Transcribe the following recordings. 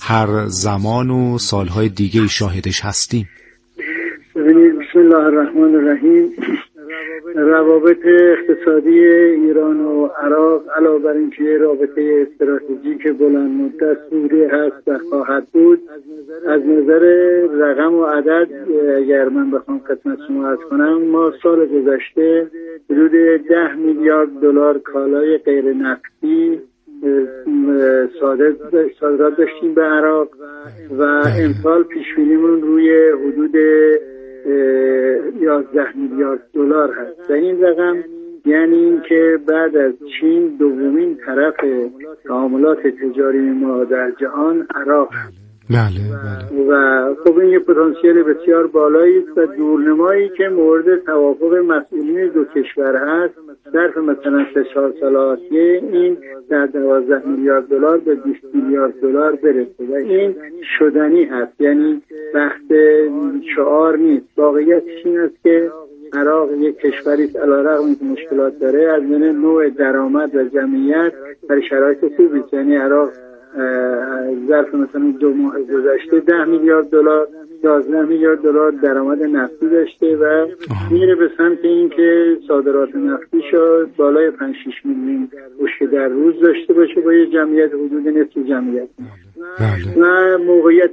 هر زمان و سالهای دیگه شاهدش هستیم. بسم الله الرحمن الرحیم. روابط اقتصادی ایران و عراق علاوه بر اینکه رابطه استراتژیک بلند مدت بوده هست و خواهد بود، از نظر رقم و عدد اگر من بخوام خدمت شما عرض کنم، ما سال گذشته حدود 10 میلیارد دلار کالای غیر نفتی صادرات داشتیم به عراق و امسال پیش‌بینیمون روی حدود 11 میلیارد دلار هست. و این رقم یعنی این که بعد از چین دومین طرف تعاملات تجاری ما در جهان عراق هست. بله. و خب این یه پتانسیل بسیار بالایی است و دورنمایی که مورد توافق مسئولین دو کشور هست، ظرف مثلا 3-4 سال آتیه این در 12 میلیارد دلار به 20 میلیارد دلار برسه و این شدنی هست، یعنی بحث شعار نیست. واقعیتش این است که عراق یک کشوری است علیرغم اینکه مشکلات داره، از نظر نوع درآمد و جمعیت در شرایط خوبی است. یعنی عراق ظرف مثلا 2 ماه گذشته 10 میلیارد دلار 11 میلیارد دلار درآمد نفتی داشته و میره به سمت اینکه صادرات نفتی شد بالای 5-6 میلیون بشکه در روز داشته باشه با یه جمعیت حدود نصف جمعیت. و موقعیت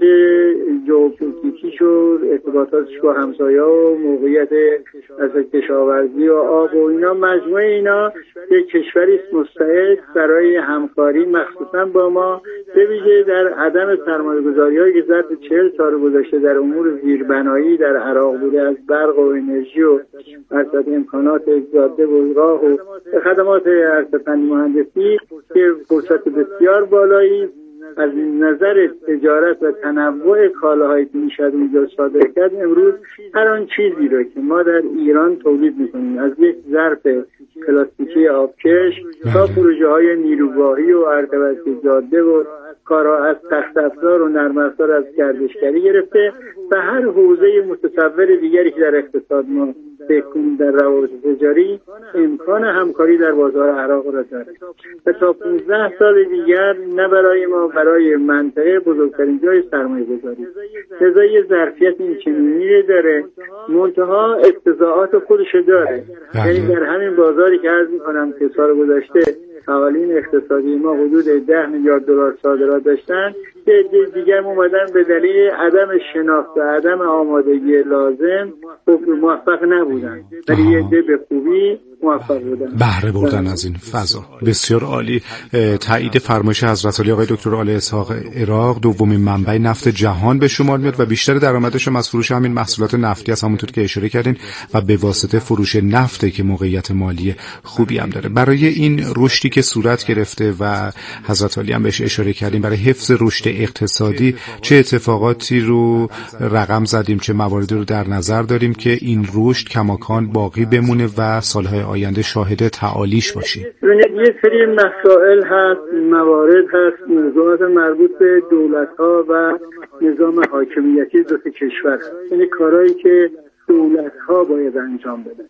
ژئوپلیتیکیش و ارتباطاتش با همسایه‌ها و موقعیت از کشاورزی و آب و اینا، مجموعه اینا یک کشوری است مستعد برای همکاری مخصوصا با ما، به ویژه در عدم سرمایه‌گذاری‌هایی که ظرف 40 سال گذشته در امور زیربنایی در عراق بوده، از برق و انرژی و ارشد امکانات جاده و راه و خدمات ارشد مهندسی که فرصت بسیار بالایی از نظر تجارت و تنوع کالاهایی که میشد اونجا صادر کرد. امروز هر آن چیزی رو که ما در ایران تولید میکنیم، از یک ظرف پلاستیکی آبکش تا پروژه های نیروگاهی و ارتباط جاده و کارها از تخت افزار و نرم افزار از گردشگری گرفته و هر حوزه متصور دیگری که در اقتصاد ما بکنیم در روابط تجاری، امکان همکاری در بازار عراق را داره و تا 15 سال دیگر نه برای ما، برای منطقه بزرگترین جای سرمایه گذاری. لذا یه ظرفیت این چنینی داره، منتها اقتضاعات خودش داره. یعنی در همین بازاری که عرض میکنم که سال گذشته فعالین اقتصادی ما حدود 10 میلیارد دلار صادرات داشتن، که دیگر اومدن به دلیل عدم شناخت و عدم آمادگی لازم موفق نبودن، ولی یه عده به خوبی موفق بودن، بهره بردن از این فضا. بسیار عالی. تایید فرمایش حضرت عالی آقای دکتر آل اسحاق، عراق دومین منبع نفت جهان به شمار میاد و بیشتر درآمدش از فروش همین محصولات نفتی است، همونطور که اشاره کردین، و به واسطه فروش نفته که موقعیت مالی خوبی هم داره. برای این رشدی که صورت گرفته و حضرت عالی هم بهش اشاره کردیم، برای حفظ رشد اقتصادی چه اتفاقاتی رو رقم زدیم، چه مواردی رو در نظر داریم که این رشد کماکان باقی بمونه و سالهای آینده شاهد تعالیش باشیم؟ یه سری مسائل هست، موارد هست، موضوعات مربوط به دولت‌ها و نظام حاکمیتی دو کشور هست. یعنی کارهایی که دولت‌ها باید انجام بدن.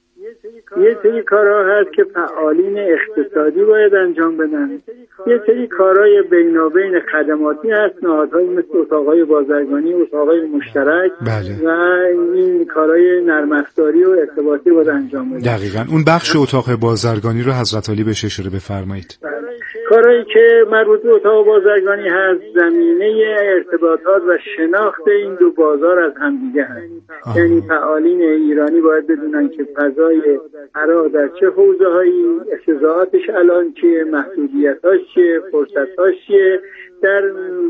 یه سری کارها هست که فعالین اقتصادی باید انجام بدن. یه سری کارهای بینابین خدماتی هست، نهادهایی مثل اتاقهای بازرگانی، اتاقهای مشترک و این کارهای نرم افزاری و ارتباطی باید انجام بدن. دقیقاً اون بخش اتاق بازرگانی رو حضرت عالی بهش اشاره بفرمایید. کارهایی که مربوط به اتاق بازرگانی هست، زمینه ارتباطات و شناخت این دو بازار از همدیگه هست. یعنی فعالین ایرانی باید بدونن که فضای عراق در چه حوزه‌هایی، اقتضاعاتش الان چیه، محدودیتاش چیه، فرصتاش چیه، در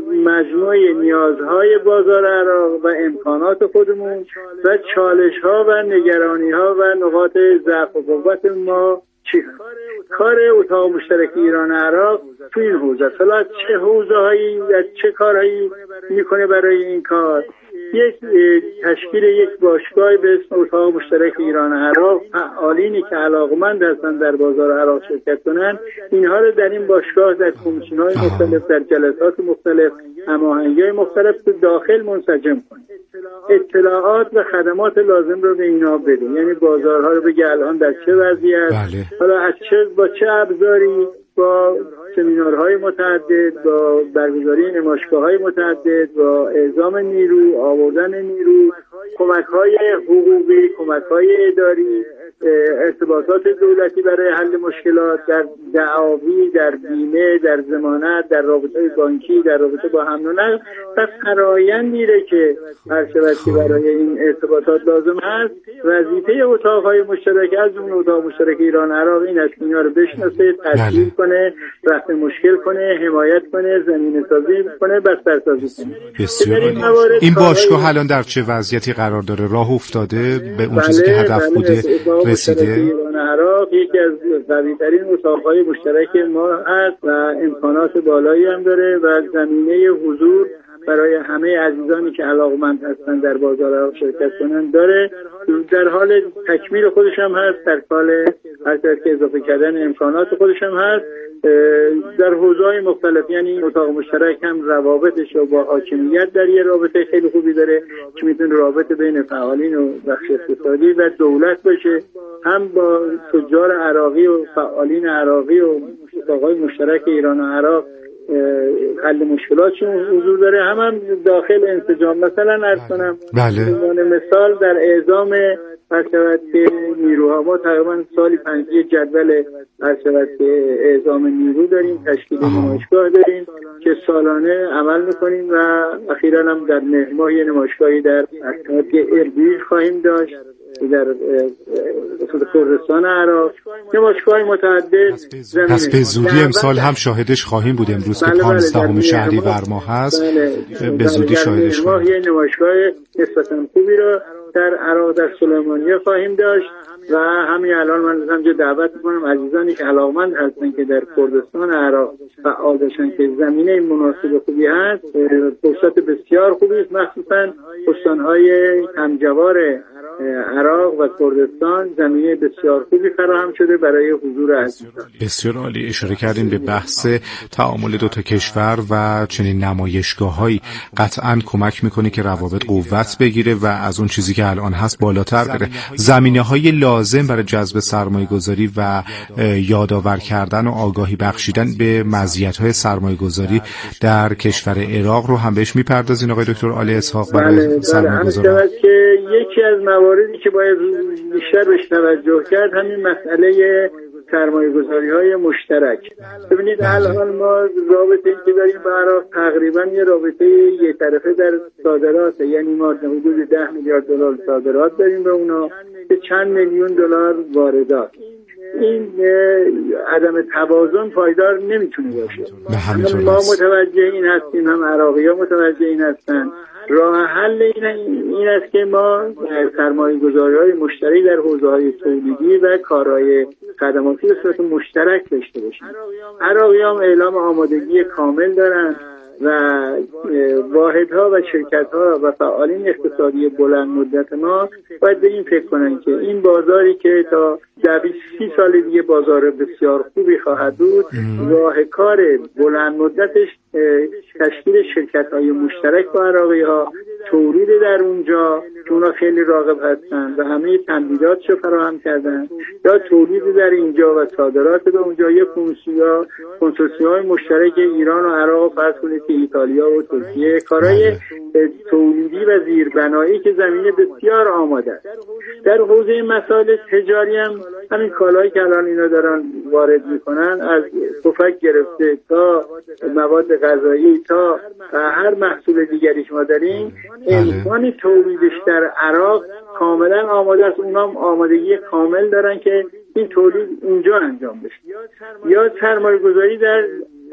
مجموعه نیازهای بازار عراق و امکانات خودمون و چالش‌ها و نگرانی‌ها و نقاط ضعف و قوت ما چی هست. کار اتاق مشترک ایران عراق تو این حوزه است. حالا چه حوزه‌هایی و چه کارهایی میکنه برای این کار؟ یک تشکیل یک باشگاه به اسم اتاق مشترک ایران عراق، فعالینی که علاقمند هستند در بازار عراق شرکت کنند، اینها رو در این باشگاه در کمیسیون‌های مختلف، در جلسات مختلف، هماهنگی‌های مختلف داخل منسجم کنند. اطلاعات و خدمات لازم رو به اینا بده، یعنی بازارها رو بگه الان در چه وضعیت، حالا از چه با چه ابزاری با سمینارهای متعدد، با برگزاری نمایشگاه‌های متعدد، با اعزام نیرو، آوردن نیرو، کمک‌های حقوقی، کمک‌های اداری، ارتباطات دولتی برای حل مشکلات در دعاوی، در بیمه، در ضمانت، در رابطه بانکی، در رابطه با حمل و نقل و فرآیندی که هر شود که برای این ارتباطات لازم هست. وظیفه اتاق‌های مشترک از اون اتاق مشترک ایران عراق این است اینا رو بشناسه، تسهیل کنه، رفع مشکل کنه، حمایت کنه، زمینه‌سازی کنه، بسترسازی کنه. بسیار این باشگاه الان در چه وضعیتی قرار داره؟ راه افتاده به اون چیزی که هدف بوده رسیده؟ ایران عراق یکی از قوی‌ترین اتاق‌های مشترک ما هست و امکانات بالایی هم داره و زمینه حضور برای همه عزیزانی که علاقمند هستن در بازار عراق شرکت کنن داره. در حال تکمیل خودش هم هست، در حال هر که اضافه کردن امکانات خودش هم هست در حوزه‌های مختلف. یعنی اتاق مشترک هم روابطش رو با حاکمیت در یه رابطه خیلی خوبی داره که میتونه رابطه بین فعالین و بخش اقتصادی و دولت باشه، هم با تجار عراقی و فعالین عراقی و اتاق‌های مشترک ایران و عراق حل مشکلاتشون حضور داره، هم داخل انسجام. مثلا عرض کنم به مثال در اعزام هرشود که نیروها ما تقریبا سالی 5 جدول هرشود که اعزام نیرو داریم، تشکیل نمایشگاه داریم که سالانه عمل میکنیم و اخیراً هم در مهر ماه یه نمایشگاهی در اربیل خواهیم داشت در کردستان عراق، نمایشگاه متعدد. پس به زودی امسال هم شاهدش خواهیم بود. امروز که 15 شهریور ماه هست به زودی شاهدش خواهیم. یه نمایشگاه نسبتاً خوبی رو در عراق در سلیمانیه خواهیم داشت و همین الان من همجا دعوت میکنم عزیزانی که علاقمند هستن که در کردستان عراق فعال باشن که زمینه مناسب خوبی هست، فرصت بسیار خوبی است. مخصوصا استانهای همجوار عراق و کردستان زمینه بسیار خوبی فراهم شده برای حضور عزیزان. بسیار عالی. اشاره کردین به بحث تعامل دو تا کشور و چنین نمایشگاه‌هایی قطعاً کمک میکنه که روابط قوت بگیره و از اون چیزی که الان هست بالاتر بره. زمینه‌های لازم برای جذب سرمایه‌گذاری و یادآور کردن و آگاهی بخشیدن به مزیت‌های سرمایه‌گذاری در کشور عراق رو هم بهش میپردازین آقای دکتر علی اسحاق برای سرمایه‌گذاران؟ یکی از مواردی که باید بیشتر بهش توجه کرد همین مسئله سرمایه‌گذاری‌های مشترک. ببینید الان ما رابطه‌ای که داریم با عراق تقریبا یه رابطه یک طرفه در صادرات، یعنی ما حدود 10 میلیارد دلار صادرات داریم به اونا که چند میلیون دلار واردات. این عدم توازن پایدار نمیتونه باشه. ما متوجه این هستیم، هم عراقی‌ها متوجه این هستن. راه حل این است که ما سرمایه‌گذاری‌های مشترک در حوزه‌های تولیدی و کارهای خدماتی به صورت مشترک داشته باشیم. عراقی‌ها اعلام آمادگی کامل دارن و واحدها و شرکت‌ها و فعالین اقتصادی بلند مدت ما باید به این فکر کنن که این بازاری که تا 20-30 سال دیگه بازار بسیار خوبی خواهد بود، راه کار بلند مدتش تشکیل شرکت‌های مشترک با عراقی‌ها، تولید در اونجا که اونا خیلی راغب هستن و همه تمدیداتشو فراهم کردن، یا تولید در اینجا و صادرات به اونجا. یه کنسورسیوم‌های مشترک ایران و عراق، فرض کنید که ایتالیا و ترکیه، کارهای تولیدی و زیربنایی که زمینه بسیار آماده است. در حوزه مسائل تجاری هم همین کالایی که الان اینا دارن وارد میکنن، از پفک گرفته تا مواد غذایی تا هر محصول دیگری که ما داریم، امکان تولیدش در عراق کاملا آماده است. اونا هم آمادگی کامل دارن که این تولید اونجا انجام بشه. یا سرمایه‌گذاری در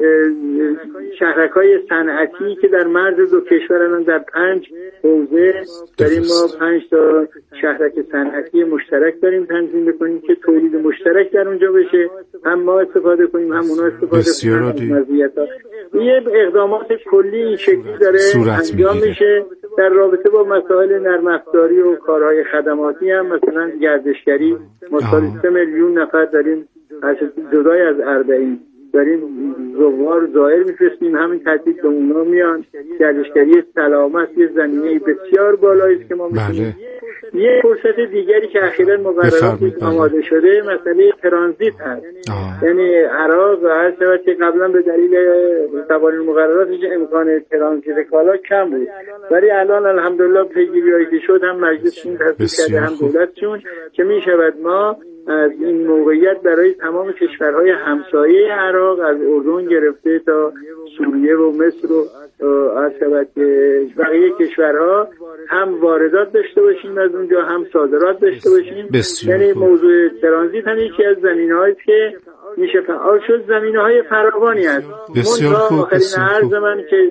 شهرک‌های صنعتی که در مرز دو کشور الان در 5 حوزه داریم. ما 5 تا شهرک صنعتی مشترک داریم تنظیم بکنیم که تولید مشترک در اونجا بشه، هم ما استفاده کنیم هم اونا استفاده کنیم. یه اقدامات کلی این شکلی داره انجام میشه. در رابطه با مسائل نرم افزاری و کارهای خدماتی هم مثلا گردشگری، ما سالی 3 میلیون نفر داریم جدای از 40 داریم زوار زائر میفرستیم، همین ترتیب به اونا میان. گردشگری سلامت یه زمینه بسیار بالایی است که ما میتونیم یه فرصت دیگری که اخیراً مقررات آماده شده مسئله ترانزیت هست. یعنی عراق هر شود که قبلا به دلیل قوانین مقرراتش امکان ترانزیت کالا کم بود، ولی الان الحمدلله پیگیری‌هایی که شد هم مجلسشون تصویب کرده هم دولتشون که می شود ما از این موقعیت برای تمام کشورهای همسایه عراق از اردن گرفته تا سوریه و مصر و از شود که بقیه کشورها هم واردات داشته باشیم از اونجا هم صادرات داشته باشیم. یعنی موضوع ترانزیت هم یکی از زمینه‌هایی که میشه فعال شد، زمینه‌های فراوانی هست. بسیار خوب. آخرین عرض من که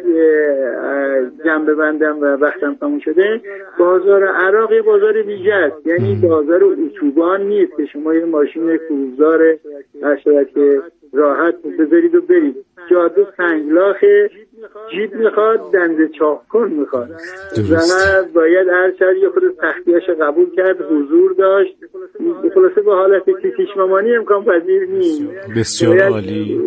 جنبه بندم و وقتم تموم شده، بازار عراق یه بازار ویژه است، یعنی بازار اتوبان نیست که شما یه ماشین کروزدار هر که راحت بذارید و برید. جاده سنگلاخه، جیب میخواد، دنده چاقکن میخواد و باید هر شهر یه خود سختیاش قبول کرد، حضور داشت. خلاصه به حالت کشمامانی امکان پذیر نیست. بسیار عالی.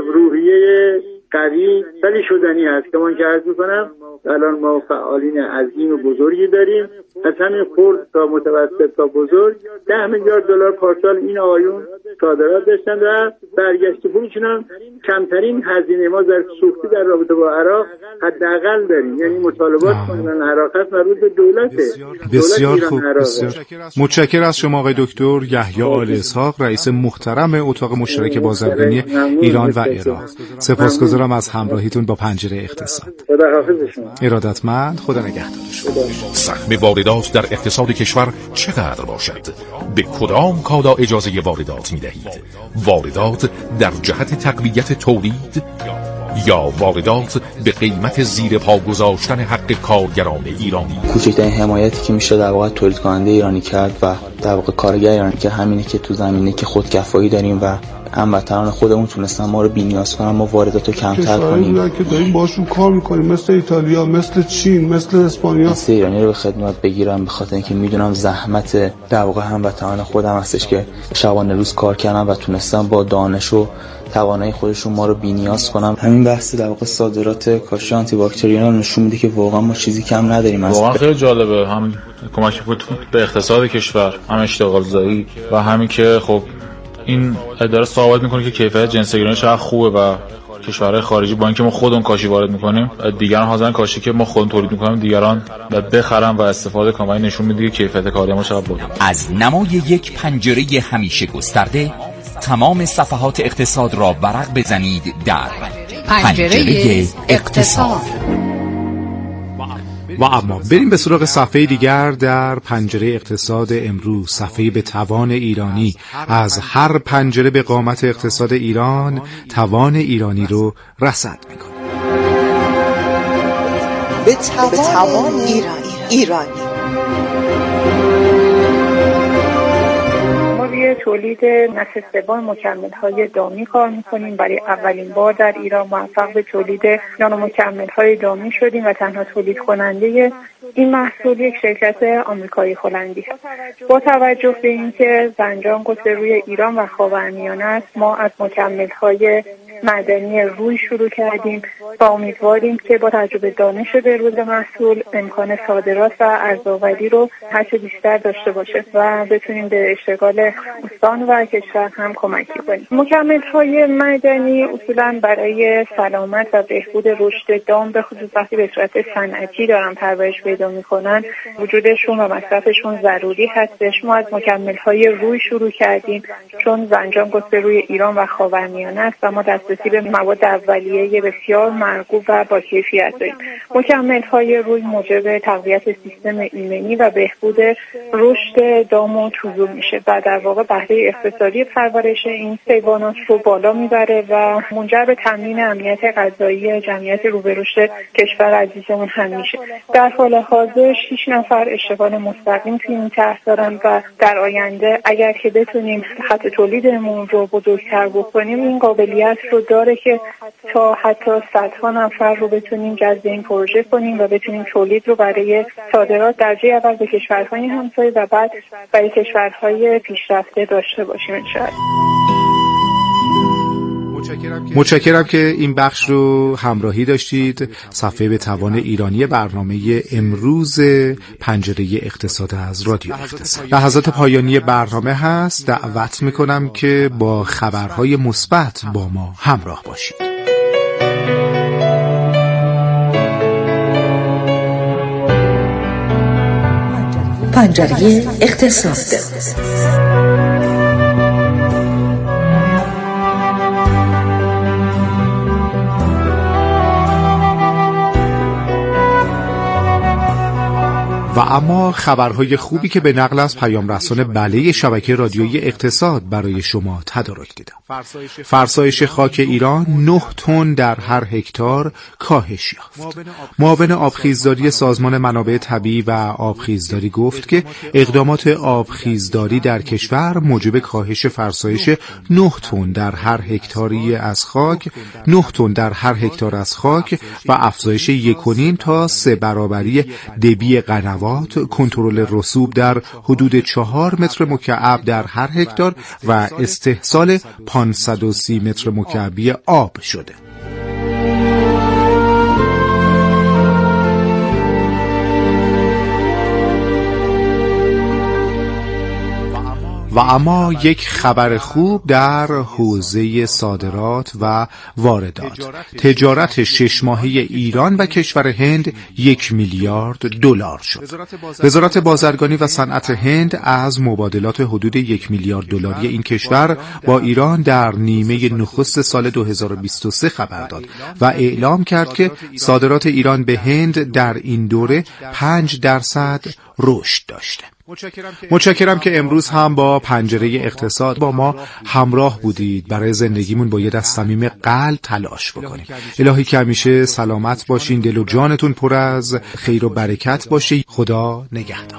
روحیه قوی ولی شدنی هست که من که عرض میکنم الان ما فعالین عظیم و بزرگی داریم، از همین خرد تا متوسط تا بزرگ 10 میلیارد دلار پارسال این آقایون صادرات داشتن و برگشت پولشون هم کمترین هزینه ما در سوختی در رابطه با عراق حداقل داریم. یعنی مطالبات کنن عراق هست مربوط به دولته. بسیار خوب. بسیار متشکرم از شما آقای دکتر یحیی آل اسحاق، رئیس محترم اتاق مشترک بازرگانی ایران و عراق. سپاسگزارم از همراهیتون با پنجره اقتصاد. خداحافظ شما. ارادتمند. خدا نگهدار شما. سهم واردات در اقتصاد کشور چقدر باشد؟ به کدام کالا اجازه واردات می‌دهید؟ واردات در جهت تقویت تولید یا واردات به قیمت زیر پا گذاشتن حق کارگران ایرانی؟ کوچکترین حمایتی که میشه در واقع تولید کننده ایرانی کرد و در واقع کارگر ایرانی که همینه که تو زمینه که خودکفایی داریم و هموطنان خودمون تونستن ما رو بی‌نیاز کنن، ما واردات رو کمتر کنیم. که داریم باشون کار میکنیم، مثل ایتالیا، مثل چین، مثل اسپانیا. مثل ایرانی رو به خدمت بگیرم، به خاطر اینکه میدونم زحمت در واقع هموطنان خودم هستش که شبانه روز کار کردن و تونستن با دانش و توانایی خودشون ما رو بی‌نیاز کنن. همین بحث در واقع صادرات کاشی آنتی باکتریال نشون میده که واقعا ما چیزی کم نداریم. واقعا خیلی جالبه، هم کمک به اقتصاد کشور، هم اشتغال زایی و همین که خب این اداره ثابت میکنه که کیفیت جنس ایرانی چقدر خوبه و کشورهای خارجی با اینکه ما خودمون کاشی وارد میکنیم، دیگران حاضرن کاشی که ما خودمون تولید میکنیم دیگران بخرن و استفاده کنن. نشون میده که کیفیت کاری ما چقدر بالاست. از نمای یک پنجره همیشه گسترده تمام صفحات اقتصاد را ورق بزنید در پنجره اقتصاد. و اما بریم به سراغ صفحه دیگر در پنجره اقتصاد امروز. صفحه به توان ایرانی. از هر پنجره به قامت اقتصاد ایران، توان ایرانی رو رصد میکنه. به توان ایرانی. تولید نسل سوم مکمل‌های دامی کار می‌کنیم. برای اولین بار در ایران موفق به تولید نانو مکمل‌های دامی شدیم و تنها تولید کننده این محصول یک شرکت آمریکایی هلندی است. با توجه به اینکه زنجان گستر روی ایران و خاورمیانه است، ما از مکمل‌های معدنی روی شروع کردیم و امیدواریم که با تجربه دانش به روز محصول امکان صادرات و ارزآوری رو هرچه بیشتر داشته باشه و بتونیم به اشتغال استان و کشور هم کمکی کنیم. مکمل‌های معدنی اصولاً برای سلامت و بهبود رشد دام به خصوص وقتی به صورت صنعتی دارن پرورش پیدا می‌کنن، وجودشون و مصرفشون ضروری هستش. ما از مکمل‌های روی شروع کردیم چون زنجان گستر روی ایران و خاورمیانه است و ما دسترسی به مواد اولیه بسیار مرغوب و با کیفیت داریم. مکمل‌های روی موجب تقویت سیستم ایمنی و بهبود رشد دام و طیور میشه و در واقع بهره اقتصادی پرورش این حیوانات رو بالا میبره و منجر به تامین امنیت غذایی جمعیت رو به رشد کشور عزیزمون هم میشه. در حال حاضر 6 نفر اشتغال مستقیم توی این طرح دارن و در آینده اگر که بتونیم خط تولیدمون رو بزرگتر بکنیم، این قابلیت رو داره که تا حتی صدها نفر رو بتونیم جذب این پروژه کنیم و بتونیم تولید رو برای صادرات درجه اول به کشورهای همسایه و بعد برای کشورهای پیشرفته داشته باشیم انشاءالله. متشکرم که این بخش رو همراهی داشتید. صفحه به توان ایرانی برنامه امروز پنجره اقتصاد از رادیو اقتصاد. لحظات پایانی برنامه هست. دعوت میکنم که با خبرهای مثبت با ما همراه باشید. پنجره اقتصاد. و اما خبرهای خوبی که به نقل از پیام رسان بله شبکه رادیویی اقتصاد برای شما تدارک دیدم. فرسایش خاک ایران 9 تن در هر هکتار کاهش یافت. معاون آبخیزداری سازمان منابع طبیعی و آبخیزداری گفت که اقدامات آبخیزداری در کشور موجب کاهش فرسایش 9 تن در هر هکتاری از خاک 9 تن در هر هکتار از خاک و افزایش 1.5 تا 3 برابری دبی قنوات، کنترل رسوب در حدود 4 متر مکعب در هر هکتار و استحصال 530 متر مکعبی آب شده. و اما یک خبر خوب در حوزه صادرات و واردات. تجارت 6 ماهه ایران و کشور هند 1 میلیارد دلار شد. وزارت بازرگانی و صنعت هند از مبادلات حدود 1 میلیارد دلاری این کشور با ایران در نیمه نخست سال 2023 خبر داد و اعلام کرد که صادرات ایران به هند در این دوره 5% رشد داشته. متشکرم که امروز هم با پنجره اقتصاد با ما همراه بودید. برای زندگیمون باید از صمیم قلب تلاش بکنیم. الهی که همیشه سلامت باشین، دل و جانتون پر از خیر و برکت باشه. خدا نگهدار.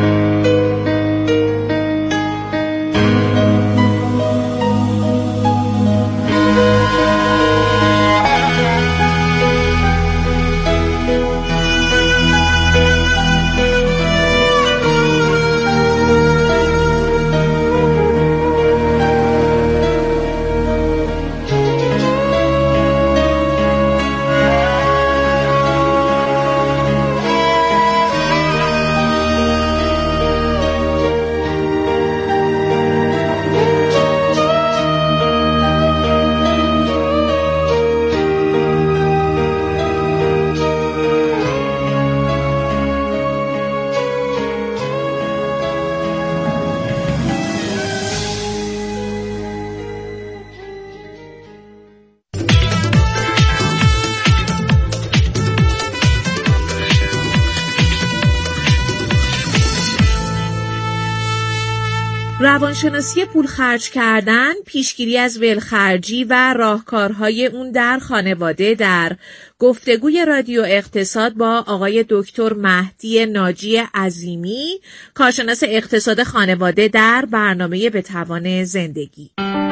روانشناسی پول خرج کردن، پیشگیری از ولخرجی و راهکارهای اون در خانواده در گفتگوی رادیو اقتصاد با آقای دکتر مهدی ناجی عظیمی، کارشناس اقتصاد خانواده در برنامه به توان زندگی.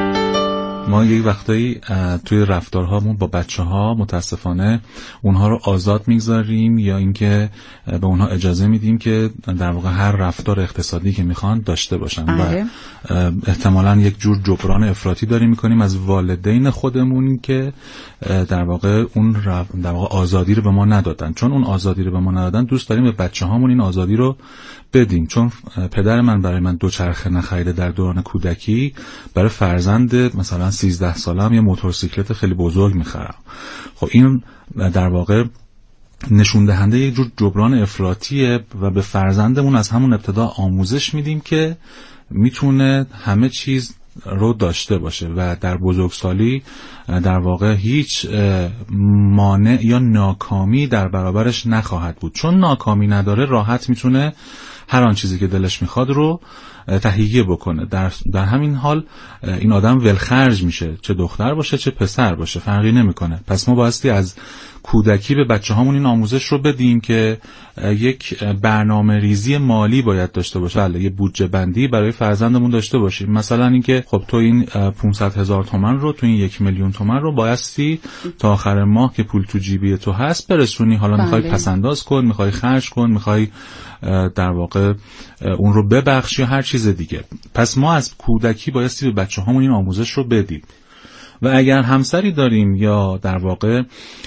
ما یک وقتایی توی رفتارهامون با بچه‌ها متاسفانه اونها رو آزاد میگذاریم یا اینکه به اونها اجازه میدیم که در واقع هر رفتار اقتصادی که میخوان داشته باشن و احتمالاً یک جور جبران افراطی داریم میکنیم از والدین خودمون که در واقع اون در واقع آزادی رو به ما ندادن. چون اون آزادی رو به ما ندادن دوست داریم به بچه‌هامون این آزادی رو بدیم. چون پدر من برای من دوچرخه نخریده در دوران کودکی، برای فرزند مثلا 13 سالم یه موتورسیکلت خیلی بزرگ میخرم. خب این در واقع نشون دهنده یک جور جبران افراطیه و به فرزندمون از همون ابتدا آموزش میدیم که میتونه همه چیز رو داشته باشه و در بزرگسالی در واقع هیچ مانع یا ناکامی در برابرش نخواهد بود. چون ناکامی نداره راحت میتونه هر آن چیزی که دلش میخواد رو تهیه بکنه. در همین حال این آدم ولخرج میشه، چه دختر باشه چه پسر باشه فرقی نمیکنه. پس ما بایستی از کودکی به بچه هامون این آموزش رو بدیم که یک برنامه ریزی مالی باید داشته باشه. بله، یه بودجه بندی برای فرزندمون داشته باشیم. مثلا اینکه خب تو این 500,000 تومان رو، تو این 1,000,000 تومان رو بایستی تا آخر ماه که پول تو جیبی تو هست برسونی. حالا میخوای پسنداز کن، میخوای خرج کن، میخوای در واقع اون رو ببخش یا هر چیز دیگه. پس ما از کودکی بایستی به بچه هامون این آموزش رو بدیم. و اگر همسری داریم یا در واقع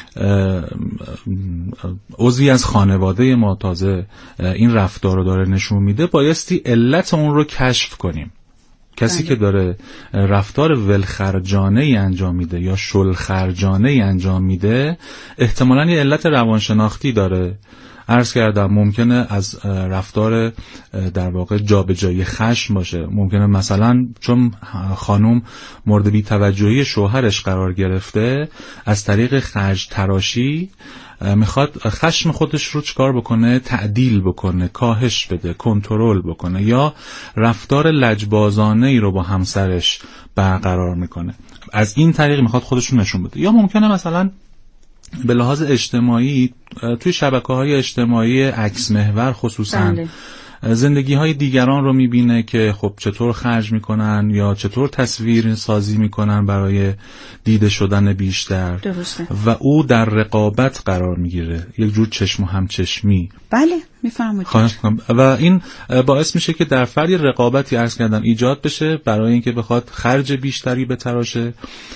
عضوی از خانواده ما تازه این رفتار رو داره نشون میده، بایستی علت اون رو کشف کنیم. کسی که داره رفتار ولخرجانه‌ای انجام میده یا شلخرجانه‌ای انجام میده، احتمالاً یه علت روانشناختی داره. عرض کردم ممکنه از رفتار در واقع جابجایی خشم باشه، ممکنه مثلا چون خانم مورد بی‌توجهی شوهرش قرار گرفته، از طریق خرج تراشی میخواد خشم خودش رو چکار بکنه؟ تعدیل بکنه، کاهش بده، کنترل بکنه، یا رفتار لجبازانه‌ای رو با همسرش برقرار میکنه، از این طریق میخواد خودش رو نشون بده. یا ممکنه مثلا به لحاظ اجتماعی توی شبکه‌های اجتماعی عکس محور خصوصا زندگی های دیگران رو میبینه که خب چطور خرج میکنن یا چطور تصویر سازی میکنن برای دیده شدن بیشتر. درسته. و او در رقابت قرار میگیره، یک جور چشم و همچشمی. بله میفهمید. و این باعث میشه که در فرد رقابتی عرض کردم ایجاد بشه برای اینکه بخواد خرج بیشتری بتراشه،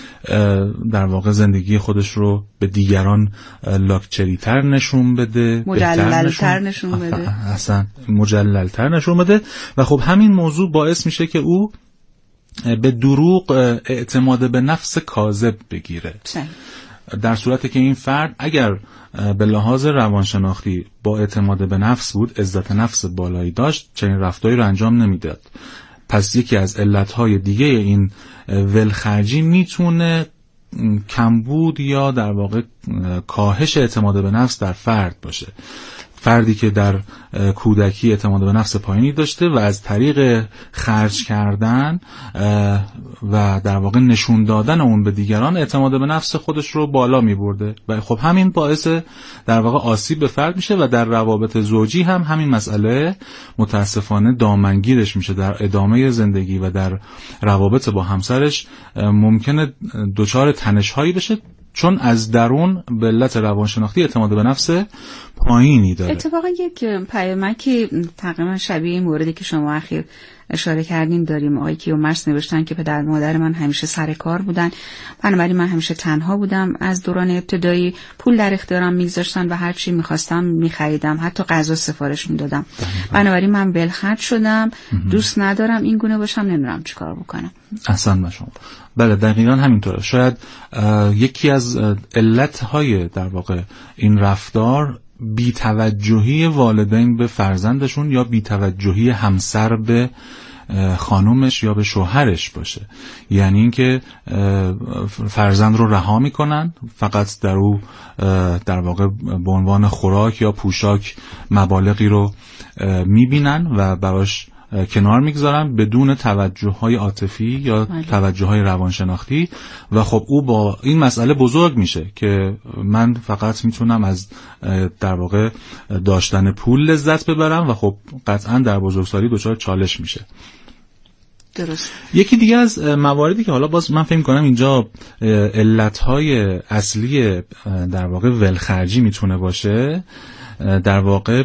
در واقع زندگی خودش رو به دیگران لاکچری‌تر نشون بده، مجلل‌تر نشون بده، اصلا مجلل‌تر نشون بده. و خب همین موضوع باعث میشه که او به دروغ اعتماد به نفس کاذب بگیره. در صورتی که این فرد اگر به لحاظ روانشناختی با اعتماد به نفس بود، عزت نفس بالایی داشت، چنین رفتاری رو انجام نمیداد. پس یکی از علتهای دیگه این ولخرجی میتونه کمبود یا در واقع کاهش اعتماد به نفس در فرد باشه. فردی که در کودکی اعتماد به نفس پایینی داشته و از طریق خرج کردن و در واقع نشون دادن اون به دیگران اعتماد به نفس خودش رو بالا می برده و خب همین باعث در واقع آسیب به فرد میشه و در روابط زوجی هم همین مسئله متاسفانه دامنگیرش میشه. در ادامه زندگی و در روابط با همسرش ممکنه دچار تنش‌هایی بشه، چون از درون به علت روانشناختی اعتماد به نفس پایینی داره. اتفاقا یک پیامکی تقریبا شبیه این موردی که شما اخیر اشاره کردین داریم. آقای کیومرث نوشتن که پدر مادر من همیشه سر کار بودن، بنابراین من همیشه تنها بودم. از دوران ابتدایی پول در اختیارم میگذاشتن و هر چی میخواستم میخریدم، حتی غذا سفارش میدادم. بنابراین من ولخرج شدم، دوست ندارم این گونه باشم، نمیدونم چیکار بکنم. احسن به شما. بله دقیقاً همینطوره. شاید یکی از علتهای در واقع این رفتار بی‌توجهی والدین به فرزندشون یا بی‌توجهی همسر به خانومش یا به شوهرش باشه. یعنی اینکه فرزند رو رها میکنن، فقط در او در واقع به عنوان خوراک یا پوشاک مبالغی رو میبینن و براش کنار میگذارن بدون توجه‌های عاطفی یا توجه‌های روانشناختی و خب او با این مسئله بزرگ میشه که من فقط میتونم از در واقع داشتن پول لذت ببرم و خب قطعا در بزرگسالی دچار چالش میشه. درست. یکی دیگه از مواردی که حالا باز من فکر می‌کنم اینجا علت‌های اصلی در واقع ولخرجی میتونه باشه، در واقع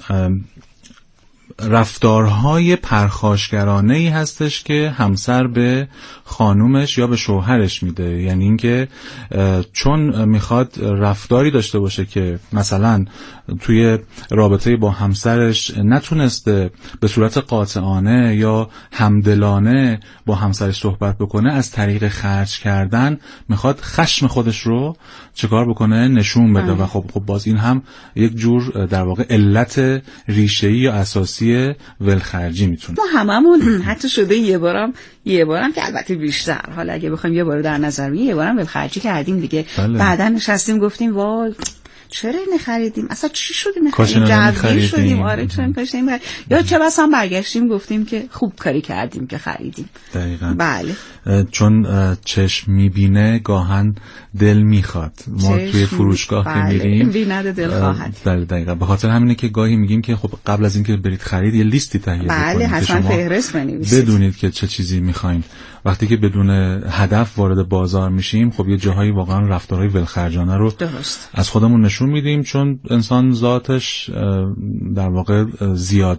رفتارهای پرخاشگرانه‌ای هستش که همسر به خانومش یا به شوهرش میده. یعنی اینکه چون میخواد رفتاری داشته باشه که مثلا توی رابطه با همسرش نتونسته به صورت قاطعانه یا همدلانه با همسرش صحبت بکنه، از طریق خرج کردن میخواد خشم خودش رو چیکار بکنه؟ نشون بده. و خب باز این هم یک جور در واقع علت ریشه‌ای یا اساسی ولخرجی میتونه. ما هممون حتی شده یه بارم که البته بیشتر، حالا اگه بخوایم یه بار در نظر بگیریم، یه بارم ولخرجی کردیم دیگه. بعدا نشستیم گفتیم وای چرا اینو خریدیم، اصلا چی شد خریدیم شدیم، آره چون کاش نمی‌خرید، یا چه بس هم برگشتیم گفتیم که خوب کاری کردیم که خریدیم. دقیقاً. بله. چون چشم میبینه گاهن دل میخواد. ما توی فروشگاه که میریم بی‌نده دل خواهد. بله دقیقاً. به خاطر همینه که گاهی میگیم که خب قبل از اینکه برید خرید یه لیستی تهیه بکنید. بله حتما فهرست بنویسید. بدونید که چه چیزی میخواین. وقتی که بدون هدف وارد بازار میشیم خب یه جاهایی واقعا رفتارهای ولخرجانه رو از خودمون نشون میدیم، چون انسان ذاتش در واقع زیاده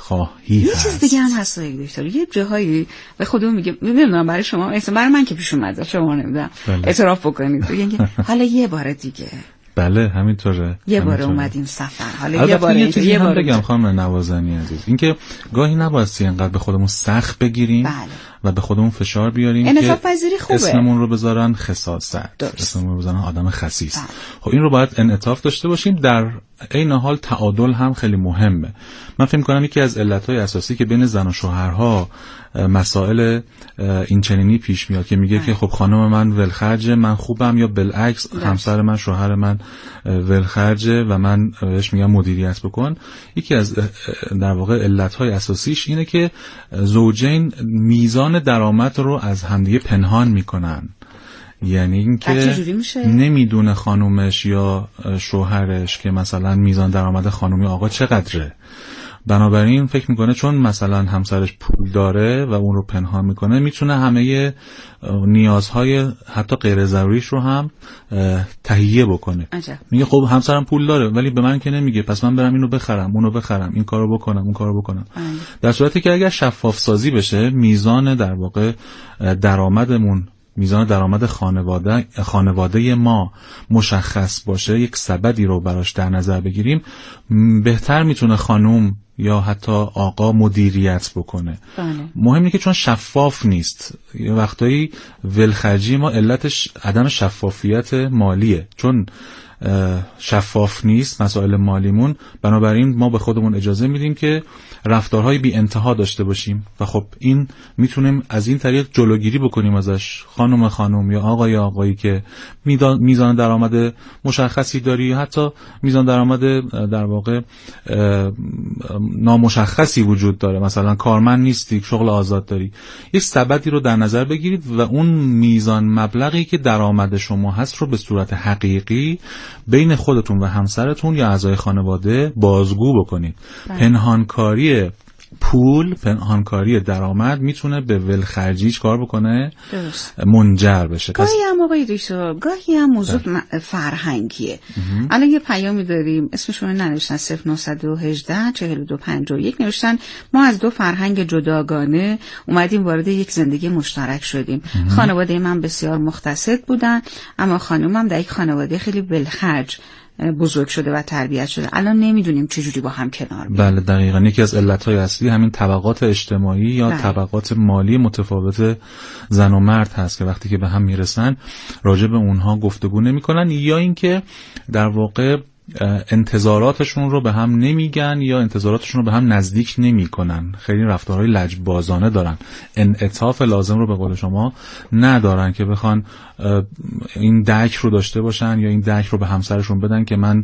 خواهی هست. یه چیز دیگه هم هست دکتر، یه جاهایی به خودمون میگه، نمیدونم برای شما، برای من که پیش اومد، شما نمیدونم اعتراف بکنید بگین حالا یه بار دیگه. بله همینطوره. یه بار اومدیم سفر، حالا یه بار یه بار بگم خانم نوازنی عزیز، اینکه گاهی نباید اینقدر به خودمون سخت بگیریم. بله. و به خودمون فشار بیاریم انعطاف پذیری خوبه. اسممون رو بذارن خساست، اسممون رو بذارن آدم خسیس. خب این رو باید انعطاف داشته باشیم. در عین حال تعادل هم خیلی مهمه. من فکر می‌کنم یکی از علت‌های اساسی که بین زن و شوهرها مسائل این چنینی پیش میاد که میگه که خب خانم من ولخرجه من خوبم، یا بالعکس همسر من شوهر من ولخرجه و من بهش میگم مدیریت بکن. یکی از در واقع علت‌های اساسیش اینه که زوجین میزان درآمد رو از همدیگه پنهان میکنن. یعنی اینکه نمیدونه خانومش یا شوهرش که مثلا میزان درآمد خانومی آقا چقدره، بنابراین فکر میکنه چون مثلا همسرش پول داره و اون رو پنهان میکنه میتونه همه نیازهای حتی غیر ضروریش رو هم تهیه بکنه. میگه خب همسرم پول داره ولی به من که نمیگه، پس من برم اینو بخرم اونو بخرم، این کارو بکنم اون کارو بکنم. در صورتی که اگر شفاف سازی بشه، میزان در واقع درآمدمون، میزان درآمد خانواده ما مشخص باشه، یک سبدی رو براش در نظر بگیریم، بهتر میتونه خانوم یا حتی آقا مدیریت بکنه. مهم اینه که چون شفاف نیست، یه وقتایی ولخرجی ما علتش عدم شفافیت مالیه، چون شفاف نیست مسائل مالیمون، بنابراین ما به خودمون اجازه میدیم که رفتارهای بی انتها داشته باشیم و خب این میتونیم از این طریق جلوگیری بکنیم ازش. خانم یا آقایی که میزان درآمد مشخصی داری یا حتی میزان درآمد در واقع نامشخصی وجود داره، مثلا کارمند نیستی، شغل آزاد داری، یک سبدی رو در نظر بگیرید و اون میزان مبلغی که درآمد شما هست رو به صورت حقیقی بین خودتون و همسرتون یا اعضای خانواده بازگو بکنید. پنهانکاری پول، پنهانکاری درآمد میتونه به ولخرجی کار بکنه، منجر بشه. گاهی هم آقای دکتر، گاهی هم موضوع فرهنگیه. الان یه پیامی داریم اسمشون ننوشتن 0918 4251 نوشتن ما از دو فرهنگ جداگانه اومدیم وارد یک زندگی مشترک شدیم. خانواده من بسیار مقتصد بودن، اما خانومم در یک خانواده خیلی ولخرج بزرگ شده و تربیت شده. الان نمیدونیم چجوری با هم کنار بیاییم. بله دقیقاً یکی از علتهای اصلی همین طبقات اجتماعی یا طبقات مالی متفاوت زن و مرد هست که وقتی که به هم میرسن راجع به اونها گفتگو نمیکنن، یا اینکه در واقع انتظاراتشون رو به هم نمیگن یا انتظاراتشون رو به هم نزدیک نمیکنن. خیلی رفتارهای لجبازانه دارن، انعطاف لازم رو به قول شما ندارن که بخوان این درک رو داشته باشن یا این درک رو به همسرشون بدن که من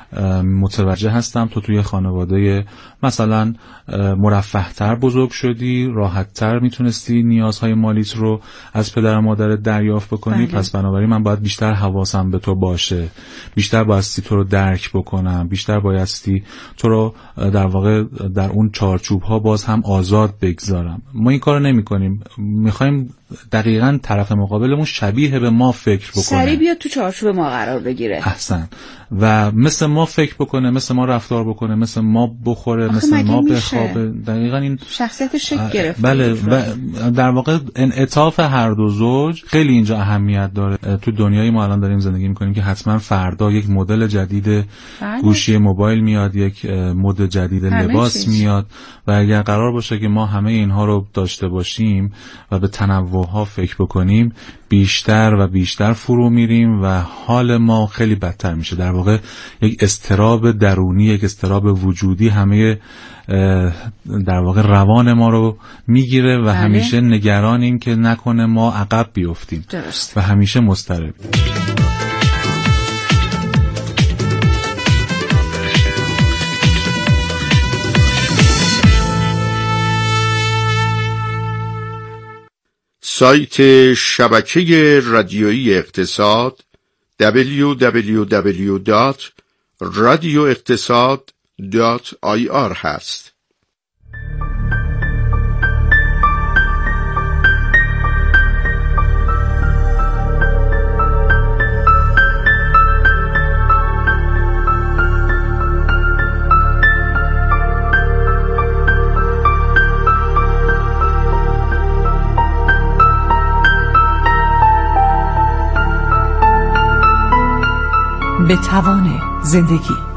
متوجه هستم تو توی خانواده مثلا مرفه‌تر بزرگ شدی، راحت‌تر میتونستی نیازهای مالیت رو از پدر و مادرت دریافت بکنی، پس بنابراین من باید بیشتر حواسم به تو باشه، بیشتر بایستی تو رو درک بکنم، بیشتر بایستی تو رو در واقع در اون چارچوب‌ها باز هم آزاد بگذارم. ما این کارو نمی‌کنیم، می‌خوایم دقیقاً طرف مقابلمون شبیه به ما فکر بکنه، سریع بیاد تو چارچوب ما قرار بگیره. احسن. و مثل ما فکر بکنه، مثل ما رفتار بکنه، مثل ما بخوره، مثل ما بخوابه. دقیقاً این شخصیتش شکل گرفته. بله و در واقع انعطاف هر دو زوج خیلی اینجا اهمیت داره. تو دنیای ما الان داریم زندگی می‌کنیم که حتما فردا یک مدل جدید گوشی موبایل میاد، یک مد جدید لباس میاد و اگر قرار باشه که ما همه اینها رو داشته باشیم و به تنوع‌ها فکر بکنیم، بیشتر و بیشتر فرو میریم و حال ما خیلی بدتر میشه. در واقع یک اضطراب درونی، یک اضطراب وجودی همه در واقع روان ما رو میگیره و همیشه نگرانیم که نکنه ما عقب بیفتیم و همیشه مضطربیم. سایت شبکه رادیویی اقتصاد www.radioeqtasad.ir هست. به توان زندگی.